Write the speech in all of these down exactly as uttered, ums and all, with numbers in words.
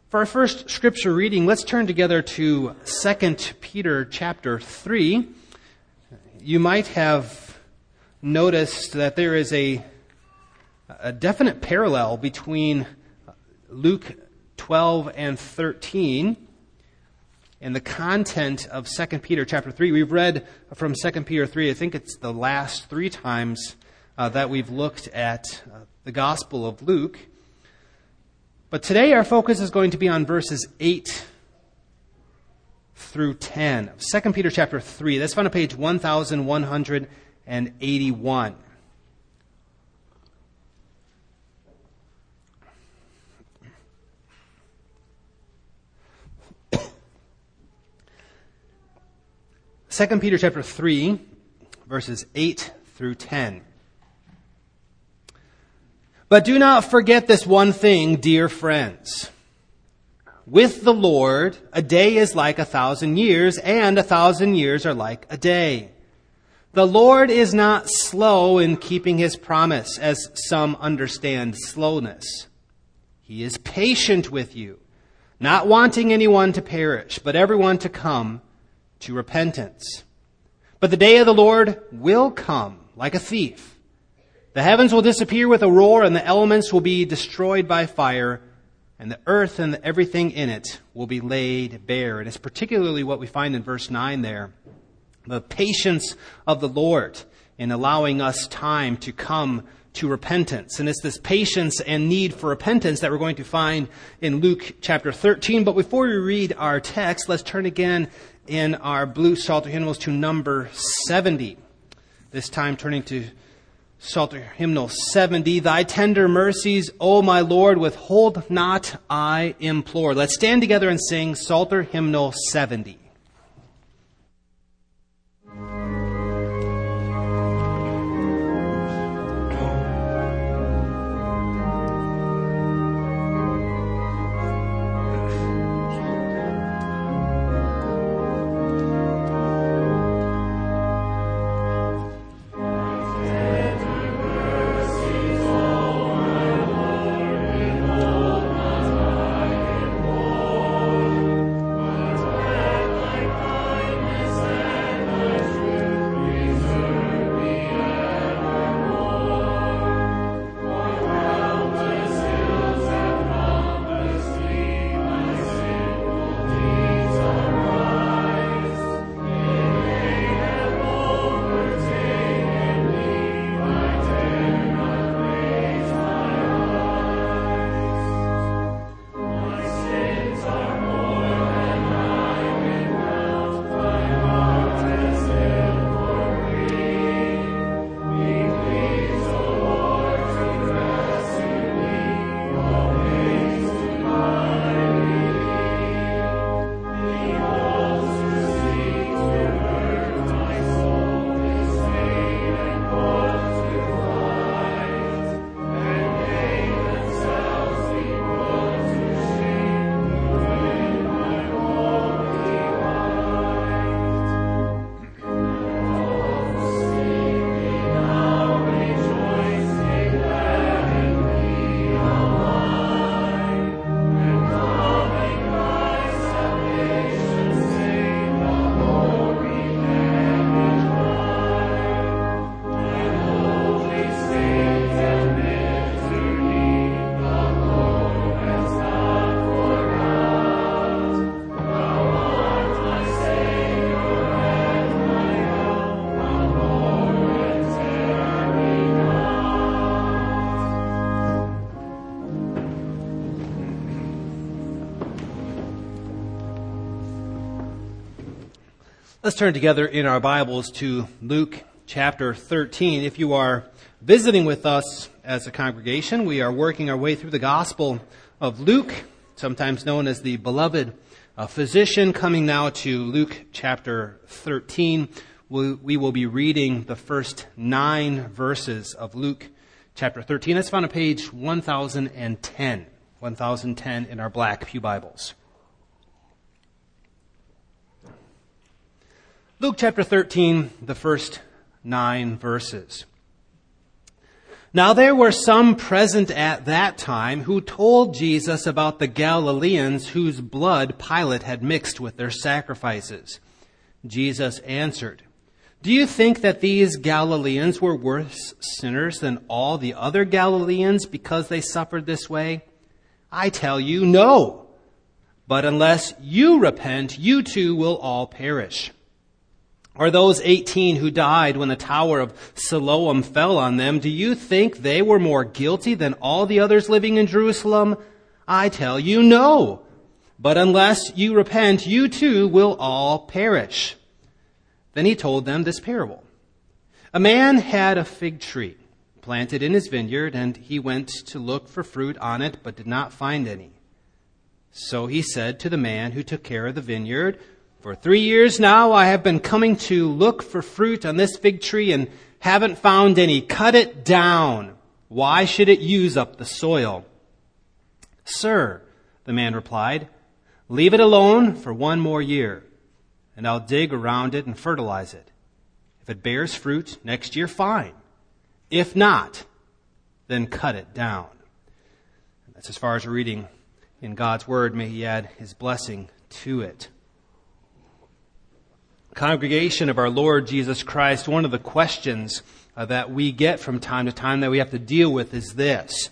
For our first scripture reading, let's turn together to Second Peter chapter three. You might have noticed that there is a, a definite parallel between Luke twelve and thirteen and the content of Second Peter chapter three. We've read from Second Peter three, I think it's the last three times uh, that we've looked at uh, the Gospel of Luke. But today our focus is going to be on verses eight through ten of Second Peter chapter three. That's found on page one thousand one hundred eighty-one. Second Peter chapter three, verses eight through ten. But do not forget this one thing, dear friends. With the Lord, a day is like a thousand years, and a thousand years are like a day. The Lord is not slow in keeping his promise, as some understand slowness. He is patient with you, not wanting anyone to perish, but everyone to come to repentance. But the day of the Lord will come like a thief. The heavens will disappear with a roar, and the elements will be destroyed by fire, and the earth and everything in it will be laid bare. And it's particularly what we find in verse nine there, the patience of the Lord in allowing us time to come to repentance. And it's this patience and need for repentance that we're going to find in Luke chapter thirteen. But before we read our text, let's turn again in our blue Psalter hymnals to number seventy. This time turning to Psalter hymnal seventy. Thy tender mercies, O my Lord, withhold not, I implore. Let's stand together and sing Psalter hymnal seventy. Let's turn together in our Bibles to Luke chapter thirteen. If you are visiting with us as a congregation, we are working our way through the Gospel of Luke, sometimes known as the beloved uh, physician, coming now to Luke chapter thirteen. We, we will be reading the first nine verses of Luke chapter thirteen. That's found on page one thousand ten, one thousand ten in our black pew Bibles. Luke chapter thirteen, the first nine verses. Now there were some present at that time who told Jesus about the Galileans whose blood Pilate had mixed with their sacrifices. Jesus answered, "Do you think that these Galileans were worse sinners than all the other Galileans because they suffered this way? I tell you, no. But unless you repent, you too will all perish. Or those eighteen who died when the tower of Siloam fell on them, do you think they were more guilty than all the others living in Jerusalem? I tell you, no. But unless you repent, you too will all perish." Then he told them this parable. A man had a fig tree planted in his vineyard, and he went to look for fruit on it, but did not find any. So he said to the man who took care of the vineyard, "For three years now I have been coming to look for fruit on this fig tree and haven't found any. Cut it down. Why should it use up the soil?" "Sir," the man replied, "leave it alone for one more year, and I'll dig around it and fertilize it. If it bears fruit next year, fine. If not, then cut it down." And that's as far as we're reading in God's Word. May He add His blessing to it. Congregation of our Lord Jesus Christ, one of the questions uh, that we get from time to time that we have to deal with is this: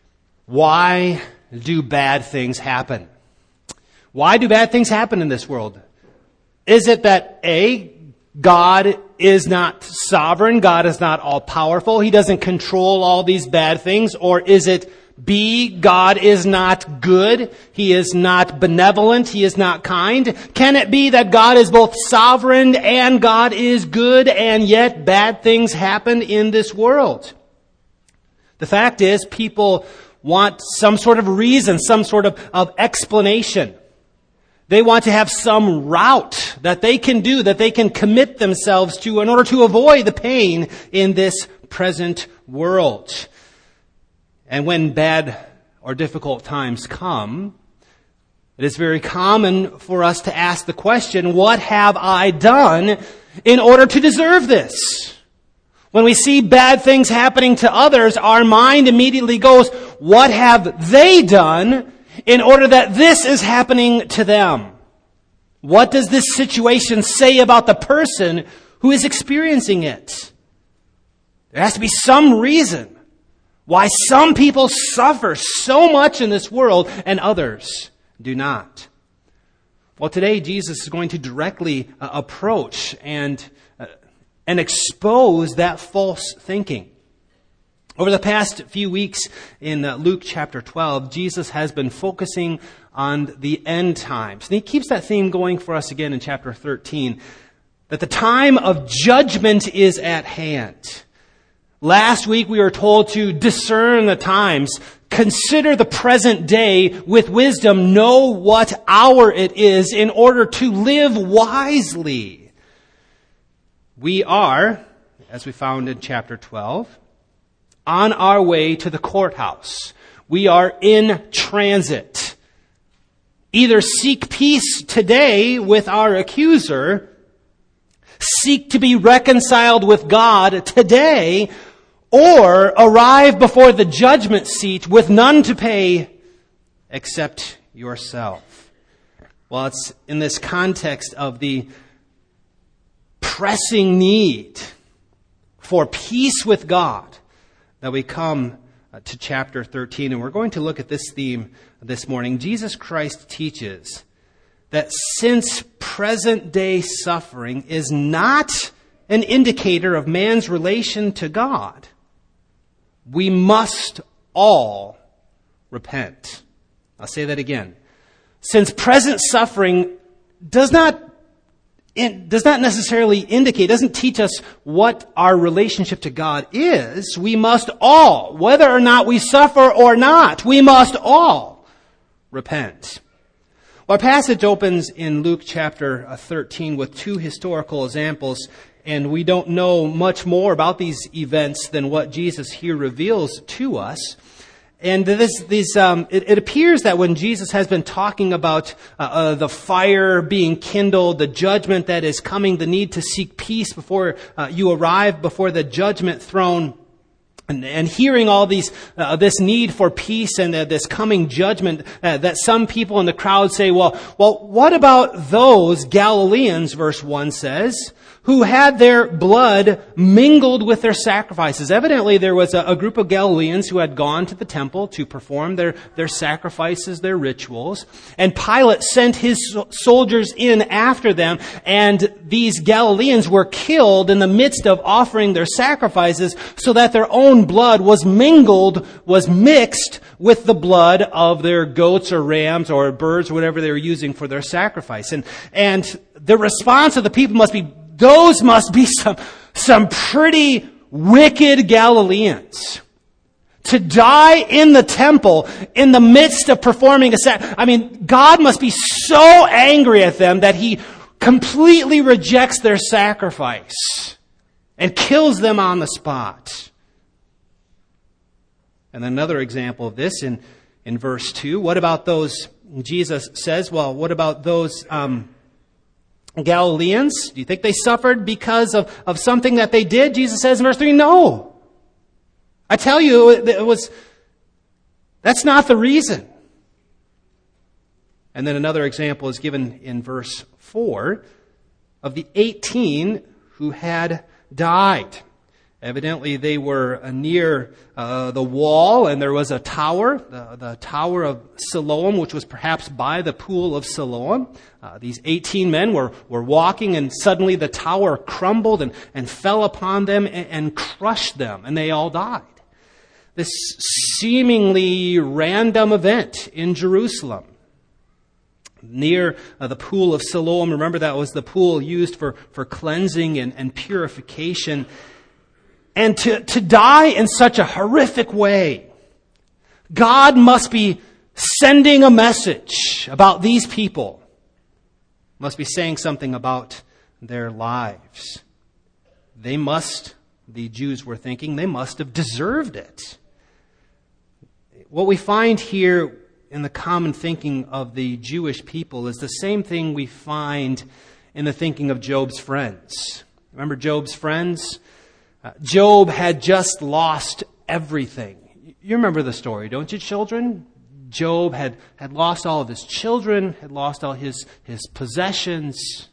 why do bad things happen? Why do bad things happen in this world? Is it that A, God is not sovereign, God is not all-powerful, He doesn't control all these bad things? Or is it B, God is not good, He is not benevolent, He is not kind? Can it be that God is both sovereign and God is good, and yet bad things happen in this world? The fact is, people want some sort of reason, some sort of, of explanation. They want to have some route that they can do, that they can commit themselves to in order to avoid the pain in this present world. And when bad or difficult times come, it is very common for us to ask the question, what have I done in order to deserve this? When we see bad things happening to others, our mind immediately goes, what have they done in order that this is happening to them? What does this situation say about the person who is experiencing it? There has to be some reason why some people suffer so much in this world and others do not. Well, today Jesus is going to directly uh, approach and uh, and expose that false thinking. Over the past few weeks in uh, Luke chapter twelve, Jesus has been focusing on the end times. And He keeps that theme going for us again in chapter thirteen, that the time of judgment is at hand. Last week we were told to discern the times, consider the present day with wisdom, know what hour it is in order to live wisely. We are, as we found in chapter twelve, on our way to the courthouse. We are in transit. Either seek peace today with our accuser, seek to be reconciled with God today, or arrive before the judgment seat with none to pay except yourself. Well, it's in this context of the pressing need for peace with God that we come to chapter thirteen, and we're going to look at this theme this morning. Jesus Christ teaches that since present-day suffering is not an indicator of man's relation to God, we must all repent. I'll say that again. Since present suffering does not It does not necessarily indicate, doesn't teach us what our relationship to God is, we must all, whether or not we suffer or not, we must all repent. Our passage opens in Luke chapter thirteen with two historical examples, and we don't know much more about these events than what Jesus here reveals to us. And this, these, um, it, it appears that when Jesus has been talking about uh, uh, the fire being kindled, the judgment that is coming, the need to seek peace before uh, you arrive before the judgment throne, And, and hearing all these, uh, this need for peace and uh, this coming judgment, uh, that some people in the crowd say, well, well, what about those Galileans, verse one says, who had their blood mingled with their sacrifices? Evidently, there was a, a group of Galileans who had gone to the temple to perform their, their sacrifices, their rituals. And Pilate sent his soldiers in after them, and these Galileans were killed in the midst of offering their sacrifices, so that their own blood was mingled, was mixed with the blood of their goats or rams or birds or whatever they were using for their sacrifice. And, and the response of the people must be, those must be some, some pretty wicked Galileans. To die in the temple in the midst of performing a sacrifice. I mean, God must be so angry at them that He completely rejects their sacrifice and kills them on the spot. And another example of this in, in verse two. What about those, Jesus says, well, what about those um, Galileans? Do you think they suffered because of, of something that they did? Jesus says in verse three, no. I tell you, it was, that's not the reason. And then another example is given in verse four of the eighteen who had died. Evidently, they were near uh, the wall, and there was a tower, the, the Tower of Siloam, which was perhaps by the pool of Siloam. Uh, these eighteen men were, were walking, and suddenly the tower crumbled and, and fell upon them and, and crushed them, and they all died. This seemingly random event in Jerusalem, near uh, the pool of Siloam. Remember, that was the pool used for, for cleansing and, and purification. And to, to die in such a horrific way, God must be sending a message about these people. Must be saying something about their lives. They must, the Jews were thinking, they must have deserved it. What we find here in the common thinking of the Jewish people is the same thing we find in the thinking of Job's friends. Remember Job's friends? Uh, Job had just lost everything. You remember the story, don't you, children? Job had, had lost all of his children, had lost all his, his possessions.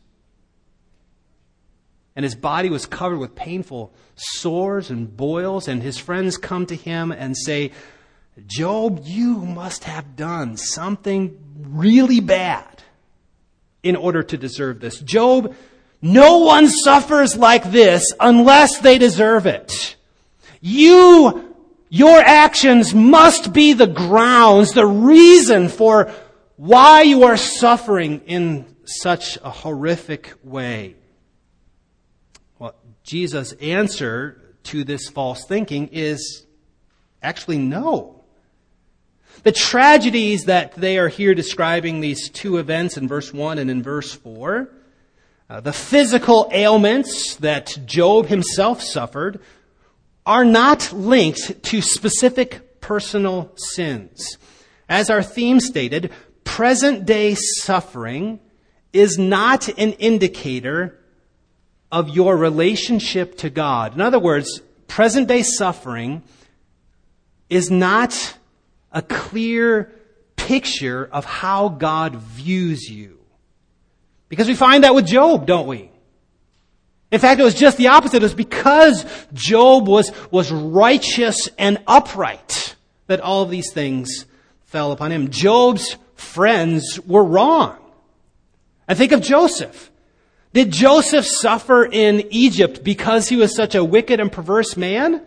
And his body was covered with painful sores and boils. And his friends come to him and say, Job, you must have done something really bad in order to deserve this. Job, no one suffers like this unless they deserve it. You, your actions must be the grounds, the reason for why you are suffering in such a horrific way. Well, Jesus' answer to this false thinking is actually no. The tragedies that they are here describing, these two events in verse one and in verse four, Uh, the physical ailments that Job himself suffered are not linked to specific personal sins. As our theme stated, present-day suffering is not an indicator of your relationship to God. In other words, present-day suffering is not a clear picture of how God views you. Because we find that with Job, don't we? In fact, it was just the opposite. It was because Job was, was righteous and upright that all of these things fell upon him. Job's friends were wrong. And think of Joseph. Did Joseph suffer in Egypt because he was such a wicked and perverse man?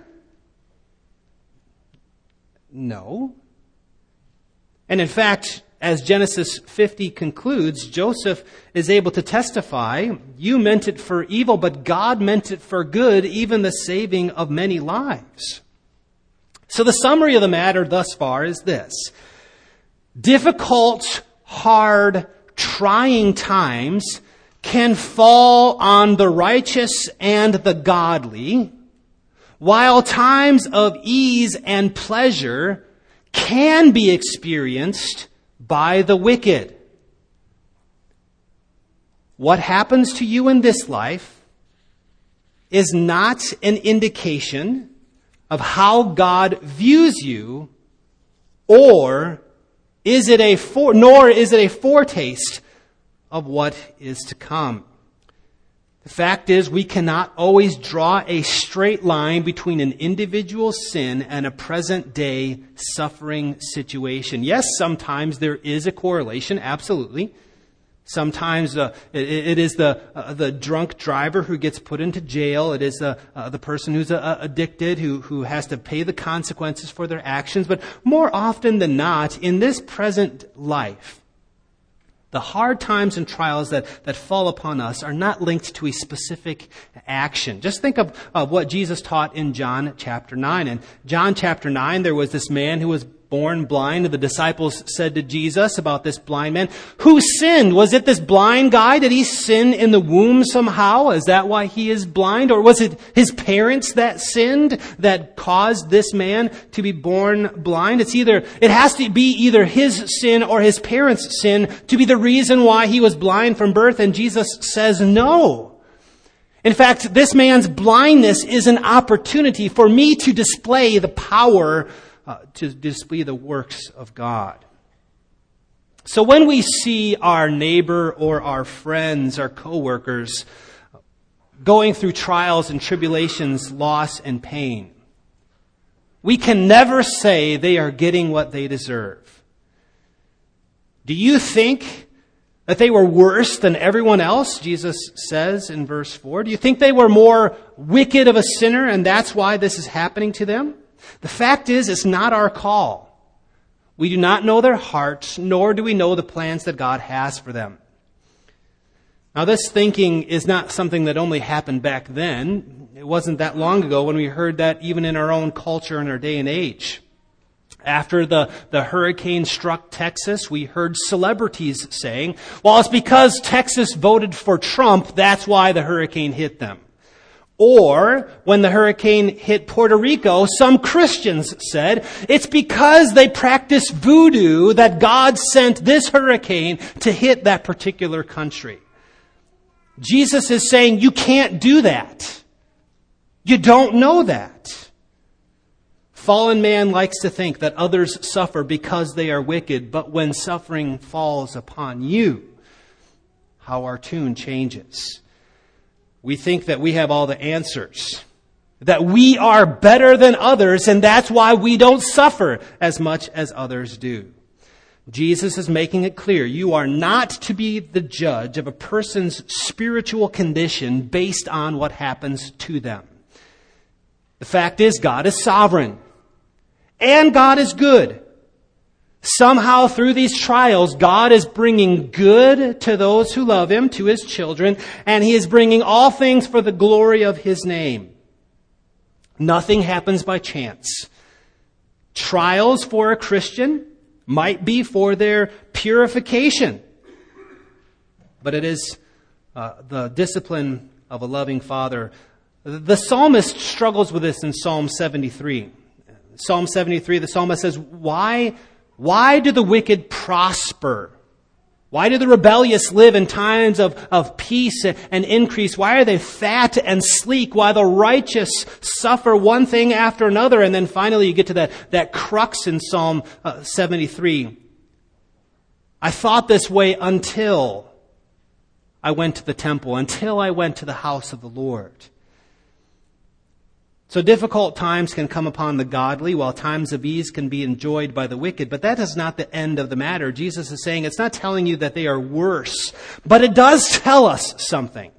No. And in fact, as Genesis fifty concludes, Joseph is able to testify, you meant it for evil, but God meant it for good, even the saving of many lives. So the summary of the matter thus far is this. Difficult, hard, trying times can fall on the righteous and the godly, while times of ease and pleasure can be experienced by the wicked. What happens to you in this life is not an indication of how God views you, or is it a for, nor is it a foretaste of what is to come. The fact is, we cannot always draw a straight line between an individual's sin and a present-day suffering situation. Yes, sometimes there is a correlation, absolutely. Sometimes uh, it, it is the uh, the drunk driver who gets put into jail. It is the uh, the person who's uh, addicted who who has to pay the consequences for their actions. But more often than not, in this present life, the hard times and trials that, that fall upon us are not linked to a specific action. Just think of, of what Jesus taught in John chapter nine. In John chapter nine, there was this man who was born blind, and the disciples said to Jesus about this blind man, who sinned? Was it this blind guy? Did he sin in the womb somehow? Is that why he is blind? Or was it his parents that sinned that caused this man to be born blind? It's either, it has to be either his sin or his parents' sin to be the reason why he was blind from birth. And Jesus says no. In fact, this man's blindness is an opportunity for me to display the power Uh, to display the works of God. So when we see our neighbor or our friends, our coworkers, going through trials and tribulations, loss and pain, we can never say they are getting what they deserve. Do you think that they were worse than everyone else? Jesus says in verse four. Do you think they were more wicked of a sinner and that's why this is happening to them? The fact is, it's not our call. We do not know their hearts, nor do we know the plans that God has for them. Now, this thinking is not something that only happened back then. It wasn't that long ago when we heard that even in our own culture and our day and age. After the, the hurricane struck Texas, we heard celebrities saying, well, it's because Texas voted for Trump, that's why the hurricane hit them. Or, when the hurricane hit Puerto Rico, some Christians said, it's because they practice voodoo that God sent this hurricane to hit that particular country. Jesus is saying, you can't do that. You don't know that. Fallen man likes to think that others suffer because they are wicked, but when suffering falls upon you, how our tune changes. We think that we have all the answers, that we are better than others, and that's why we don't suffer as much as others do. Jesus is making it clear, you are not to be the judge of a person's spiritual condition based on what happens to them. The fact is, God is sovereign, and God is good. Somehow through these trials, God is bringing good to those who love Him, to His children, and He is bringing all things for the glory of His name. Nothing happens by chance. Trials for a Christian might be for their purification, but it is uh, the discipline of a loving Father. The psalmist struggles with this in Psalm seventy-three. Psalm seventy-three, the psalmist says, Why... Why do the wicked prosper? Why do the rebellious live in times of, of peace and increase? Why are they fat and sleek while the righteous suffer one thing after another? And then finally you get to that, that crux in Psalm uh, seventy-three. I thought this way until I went to the temple, until I went to the house of the Lord. So difficult times can come upon the godly, while times of ease can be enjoyed by the wicked. But that is not the end of the matter. Jesus is saying it's not telling you that they are worse, but it does tell us something.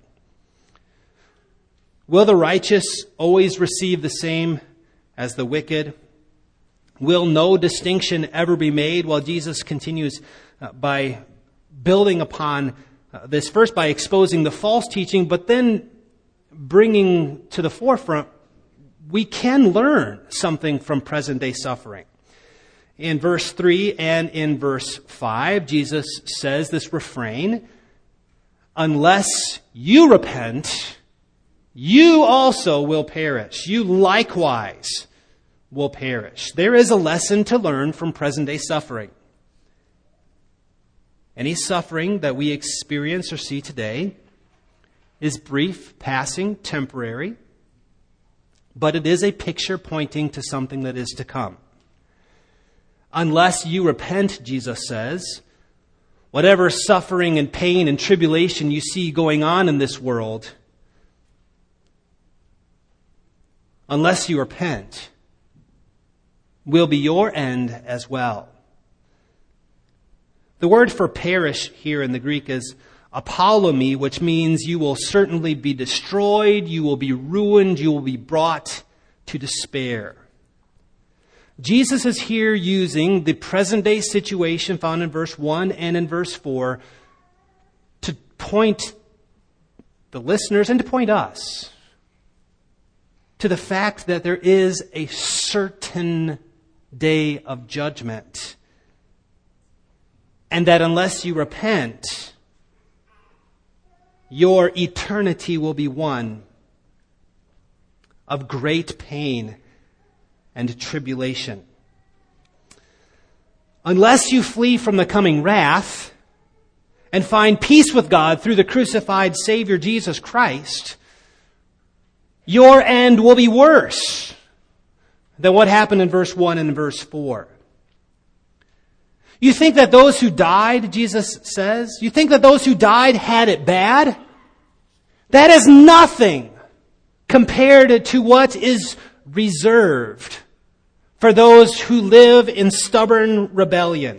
Will the righteous always receive the same as the wicked? Will no distinction ever be made? Well, Jesus continues uh, by building upon uh, this, first by exposing the false teaching, but then bringing to the forefront we can learn something from present-day suffering. In verse three and in verse five, Jesus says this refrain, unless you repent, you also will perish. You likewise will perish. There is a lesson to learn from present-day suffering. Any suffering that we experience or see today is brief, passing, temporary. but it is a picture pointing to something that is to come. Unless you repent, Jesus says, whatever suffering and pain and tribulation you see going on in this world, unless you repent, will be your end as well. The word for perish here in the Greek is apollomi, which means you will certainly be destroyed, you will be ruined, you will be brought to despair. Jesus is here using the present day situation found in verse one and in verse four to point the listeners and to point us to the fact that there is a certain day of judgment, and that unless you repent, your eternity will be one of great pain and tribulation. Unless you flee from the coming wrath and find peace with God through the crucified Savior Jesus Christ, your end will be worse than what happened in verse one and verse four. You think that those who died, Jesus says, you think that those who died had it bad? That is nothing compared to what is reserved for those who live in stubborn rebellion.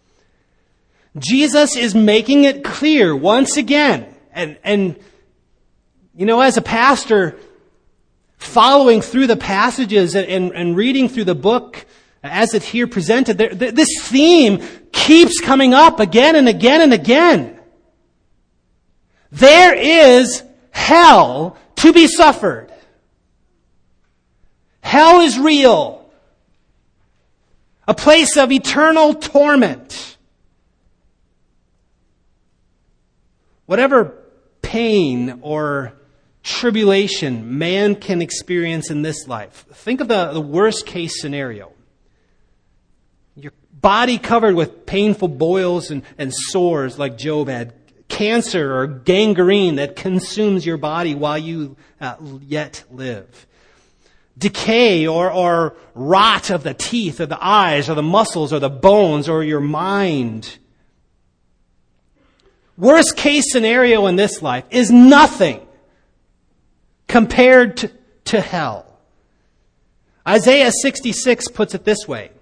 Jesus is making it clear once again, and, and you know, as a pastor, following through the passages and, and, and reading through the book as it's here presented, there, this theme keeps coming up again and again and again. There is hell to be suffered. Hell is real. A place of eternal torment. Whatever pain or tribulation man can experience in this life, think of the, the worst case scenario. Your body covered with painful boils and, and sores like Job had. Cancer or gangrene that consumes your body while you uh, yet live. Decay or, or rot of the teeth or the eyes or the muscles or the bones or your mind. Worst case scenario in this life is nothing compared to, to hell. Isaiah sixty-six puts it this way.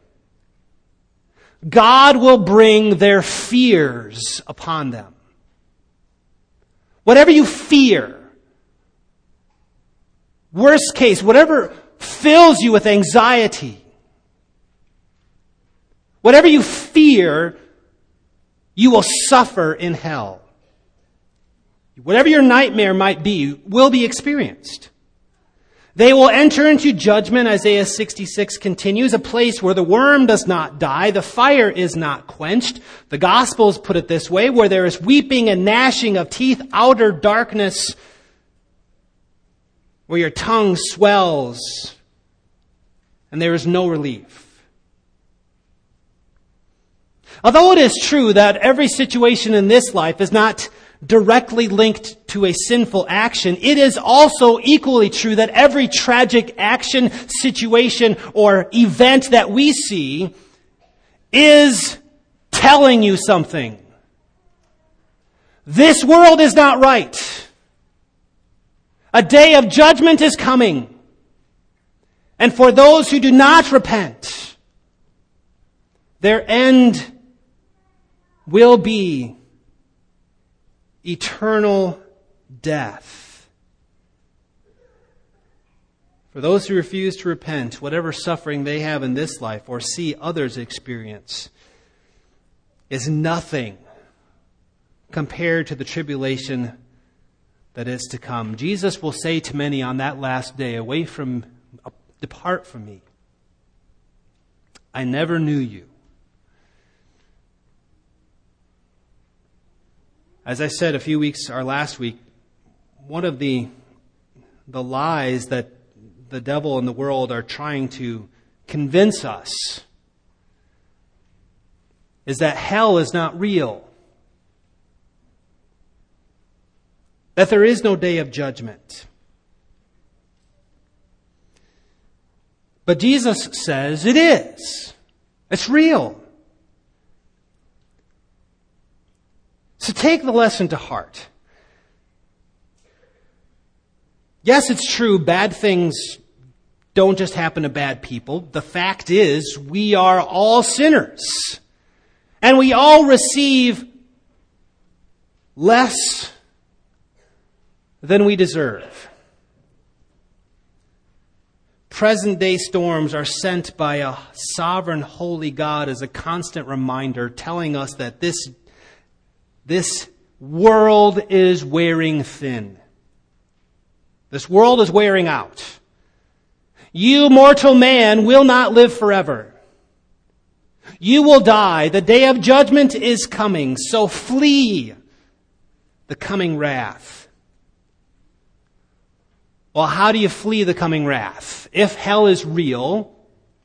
God will bring their fears upon them. Whatever you fear, worst case, whatever fills you with anxiety, whatever you fear, you will suffer in hell. Whatever your nightmare might be, will be experienced. They will enter into judgment, Isaiah sixty-six continues, a place where the worm does not die, the fire is not quenched. The Gospels put it this way, where there is weeping and gnashing of teeth, outer darkness, where your tongue swells, and there is no relief. Although it is true that every situation in this life is not directly linked to a sinful action, it is also equally true that every tragic action, situation, or event that we see is telling you something. This world is not right. A day of judgment is coming. And for those who do not repent, their end will be eternal death. For those who refuse to repent, whatever suffering they have in this life or see others experience is nothing compared to the tribulation that is to come. Jesus will say to many on that last day, "Away from, depart from me. I never knew you." As I said a few weeks or last week, one of the the lies that the devil and the world are trying to convince us is that hell is not real. That there is no day of judgment. But Jesus says it is. It's real. So take the lesson to heart. Yes, it's true, bad things don't just happen to bad people. The fact is, we are all sinners. And we all receive less than we deserve. Present-day storms are sent by a sovereign, holy God as a constant reminder, telling us that this, this world is wearing thin. This world is wearing out. You, mortal man, will not live forever. You will die. The day of judgment is coming, so flee the coming wrath. Well, how do you flee the coming wrath? If hell is real,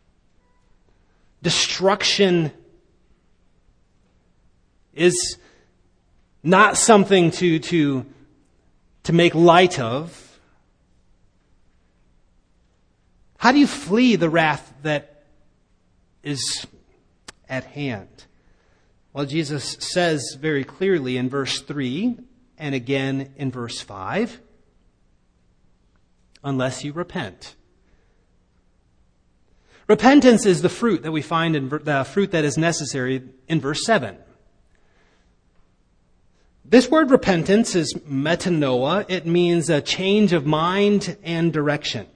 destruction is not something to, to, to make light of. How do you flee the wrath that is at hand? Well, Jesus says very clearly in verse three and again in verse five, unless you repent. Repentance is the fruit that we find in the fruit that is necessary in verse seven. This word repentance is metanoia. It means a change of mind and direction.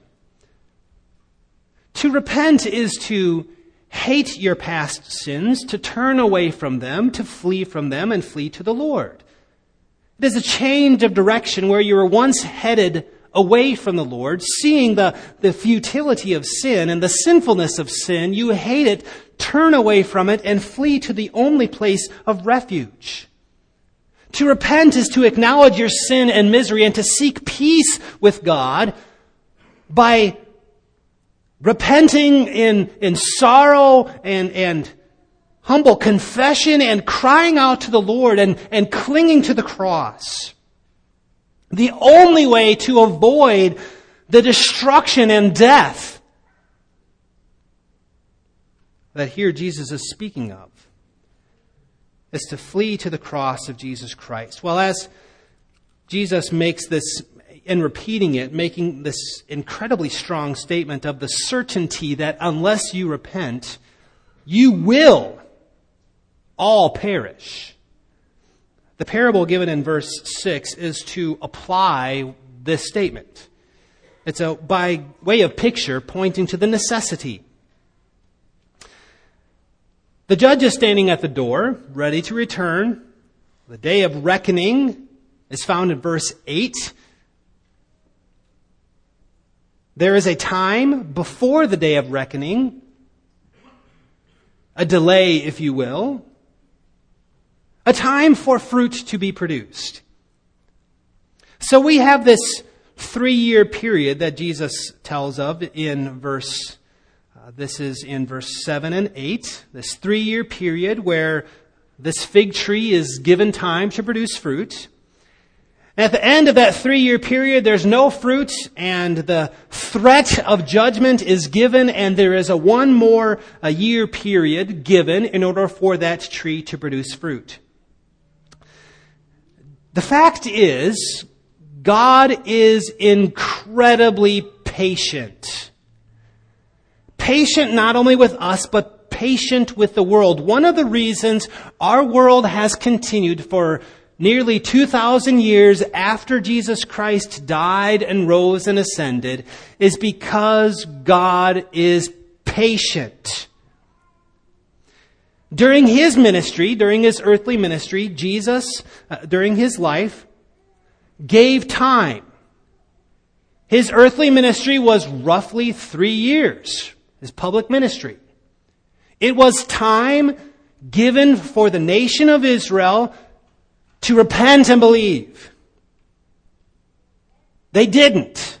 To repent is to hate your past sins, to turn away from them, to flee from them, and flee to the Lord. It is a change of direction where you were once headed away from the Lord, seeing the, the futility of sin and the sinfulness of sin. You hate it, turn away from it, and flee to the only place of refuge. To repent is to acknowledge your sin and misery and to seek peace with God by repenting in, in sorrow and, and humble confession and crying out to the Lord and, and clinging to the cross. The only way to avoid the destruction and death that here Jesus is speaking of is to flee to the cross of Jesus Christ. Well, as Jesus makes this, in repeating it, making this incredibly strong statement of the certainty that unless you repent, you will all perish. The parable given in verse six is to apply this statement. It's a, by way of picture, pointing to the necessity. The judge is standing at the door, ready to return. The day of reckoning is found in verse eight. There is a time before the day of reckoning, a delay, if you will, a time for fruit to be produced. So we have this three-year period that Jesus tells of in verse, uh, this is in verse seven and eight, this three-year period where this fig tree is given time to produce fruit. At the end of that three-year period, there's no fruit, and the threat of judgment is given, and there is a one more a year period given in order for that tree to produce fruit. The fact is, God is incredibly patient. Patient not only with us, but patient with the world. One of the reasons our world has continued for nearly two thousand years after Jesus Christ died and rose and ascended is because God is patient. During his ministry, during his earthly ministry, Jesus, uh, during his life, gave time. His earthly ministry was roughly three years, his public ministry. It was time given for the nation of Israel to repent and believe. They didn't.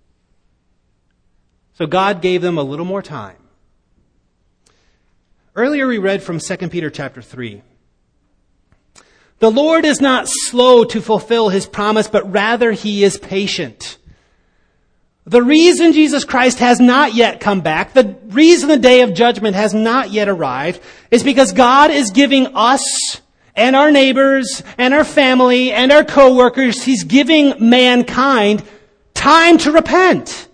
So God gave them a little more time. Earlier we read from Second Peter chapter three. The Lord is not slow to fulfill his promise, but rather he is patient. The reason Jesus Christ has not yet come back, the reason the day of judgment has not yet arrived, is because God is giving us and our neighbors and our family and our co-workers, He's giving mankind time to repent.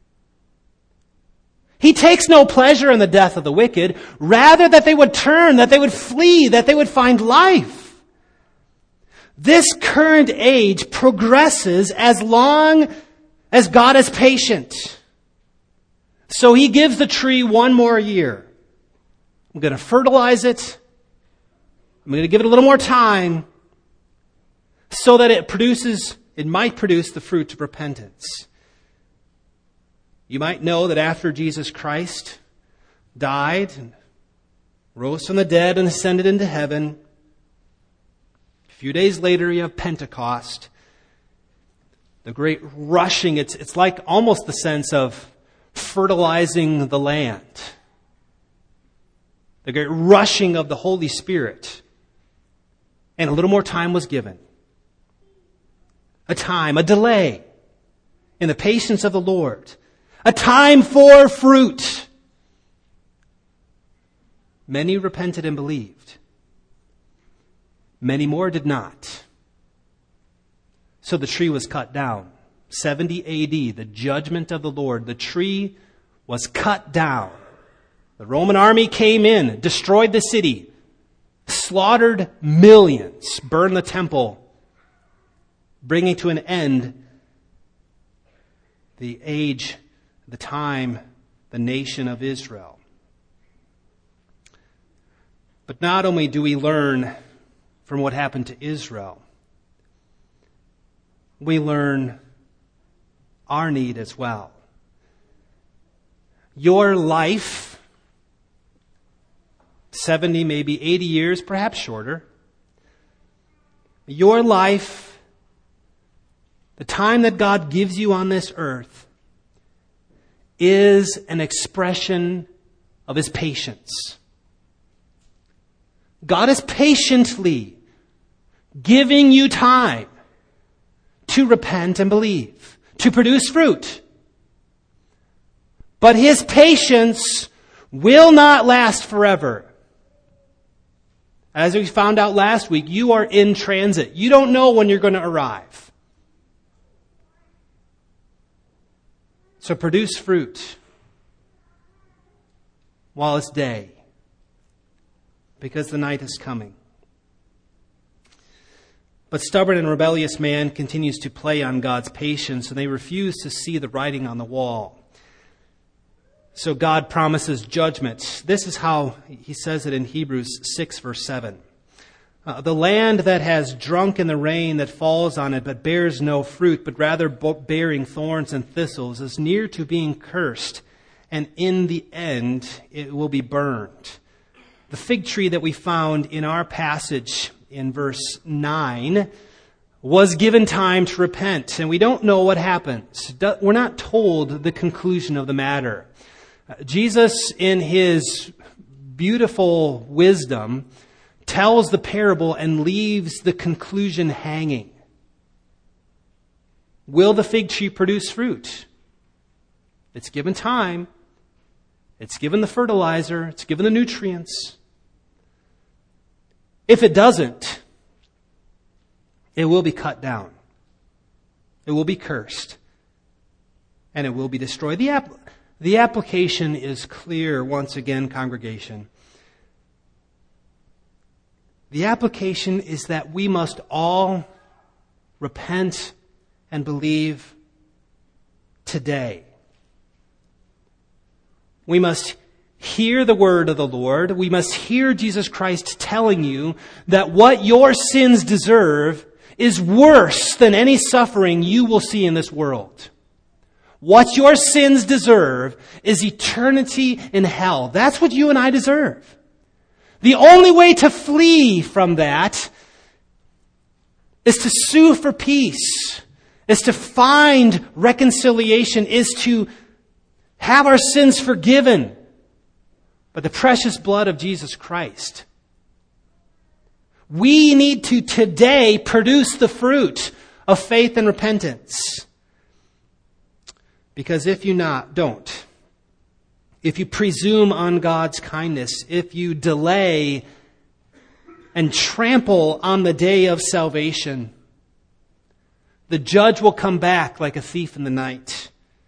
He takes no pleasure in the death of the wicked, rather that they would turn, that they would flee, that they would find life. This current age progresses as long as God is patient. So He gives the tree one more year. I'm going to fertilize it. I'm going to give it a little more time so that it produces, it might produce the fruit of repentance. You might know that after Jesus Christ died and rose from the dead and ascended into heaven, a few days later you have Pentecost. The great rushing, it's, it's like almost the sense of fertilizing the land. The great rushing of the Holy Spirit. And a little more time was given. A time, a delay in the patience of the Lord. A time for fruit. Many repented and believed. Many more did not. So the tree was cut down. seventy A D, the judgment of the Lord. The tree was cut down. The Roman army came in, destroyed the city, slaughtered millions, burned the temple, bringing to an end the age, the time, the nation of Israel. But not only do we learn from what happened to Israel, we learn our need as well. Your life, seventy, maybe eighty years, perhaps shorter, your life, the time that God gives you on this earth, is an expression of His patience. God is patiently giving you time to repent and believe, to produce fruit. But His patience will not last forever. As we found out last week, you are in transit. You don't know when you're going to arrive. So produce fruit while it's day, because the night is coming. But stubborn and rebellious man continues to play on God's patience, and they refuse to see the writing on the wall. So God promises judgment. This is how He says it in Hebrews six, verse seven. Uh, the land that has drunk in the rain that falls on it, but bears no fruit, but rather bearing thorns and thistles, is near to being cursed, and in the end it will be burned. The fig tree that we found in our passage in verse nine was given time to repent, and we don't know what happens. We're not told the conclusion of the matter. Jesus, in His beautiful wisdom, tells the parable and leaves the conclusion hanging. Will the fig tree produce fruit? It's given time. It's given the fertilizer. It's given the nutrients. If it doesn't, it will be cut down. It will be cursed. And it will be destroyed. The, app- the application is clear once again, congregation. The application is that we must all repent and believe today. We must hear the word of the Lord. We must hear Jesus Christ telling you that what your sins deserve is worse than any suffering you will see in this world. What your sins deserve is eternity in hell. That's what you and I deserve. The only way to flee from that is to sue for peace, is to find reconciliation, is to have our sins forgiven by the precious blood of Jesus Christ. We need to today produce the fruit of faith and repentance. Because if you not, don't. If you presume on God's kindness, if you delay and trample on the day of salvation, the judge will come back like a thief in the night.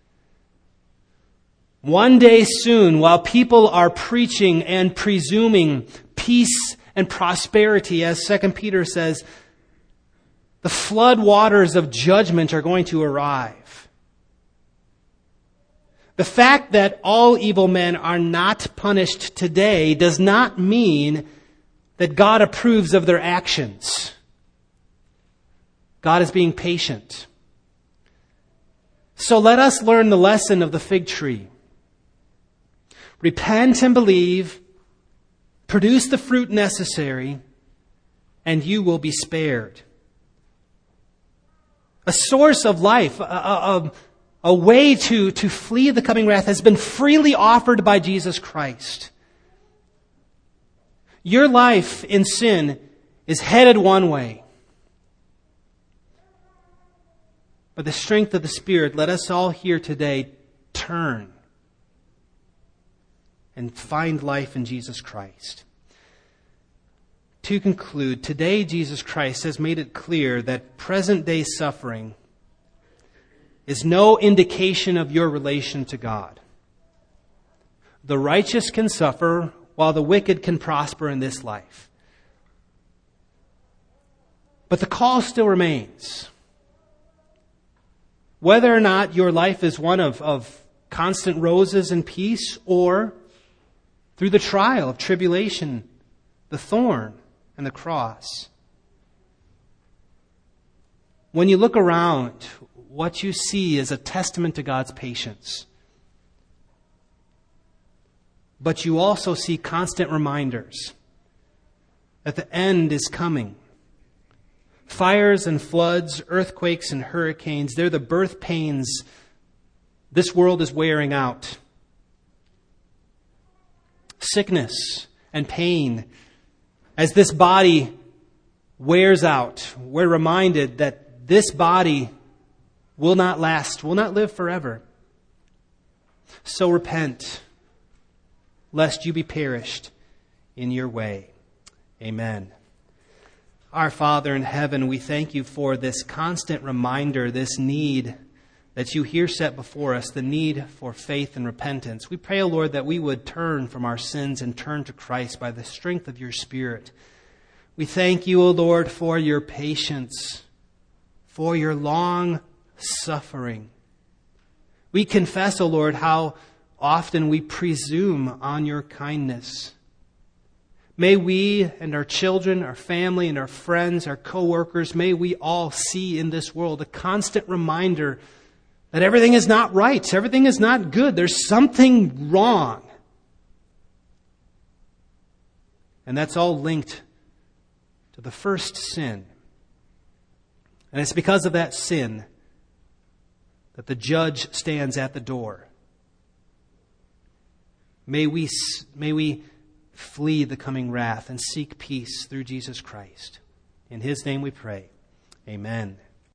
One day soon, while people are preaching and presuming peace and prosperity, as Second Peter says, the flood waters of judgment are going to arrive. The fact that all evil men are not punished today does not mean that God approves of their actions. God is being patient. So let us learn the lesson of the fig tree. Repent and believe, produce the fruit necessary, and you will be spared. A source of life, a, a, a way to, to flee the coming wrath has been freely offered by Jesus Christ. Your life in sin is headed one way. By the strength of the Spirit, let us all here today turn and find life in Jesus Christ. To conclude, today Jesus Christ has made it clear that present-day suffering is no indication of your relation to God. The righteous can suffer while the wicked can prosper in this life. But the call still remains. Whether or not your life is one of, of constant roses and peace, or through the trial of tribulation, the thorn and the cross. When you look around, what you see is a testament to God's patience. But you also see constant reminders that the end is coming. Fires and floods, earthquakes and hurricanes, they're the birth pains this world is wearing out. Sickness and pain. As this body wears out, we're reminded that this body will not last, will not live forever. So repent, lest you be perished in your way. Amen. Our Father in heaven, we thank you for this constant reminder, this need that you here set before us, the need for faith and repentance. We pray, O Lord, that we would turn from our sins and turn to Christ by the strength of your Spirit. We thank you, O Lord, for your patience, for your long suffering. We confess, O Lord, how often we presume on your kindness. May we and our children, our family and our friends, our co-workers, may we all see in this world a constant reminder that everything is not right, everything is not good, there's something wrong. And that's all linked to the first sin. And it's because of that sin that the judge stands at the door. May we, may we flee the coming wrath and seek peace through Jesus Christ. In His name we pray. Amen.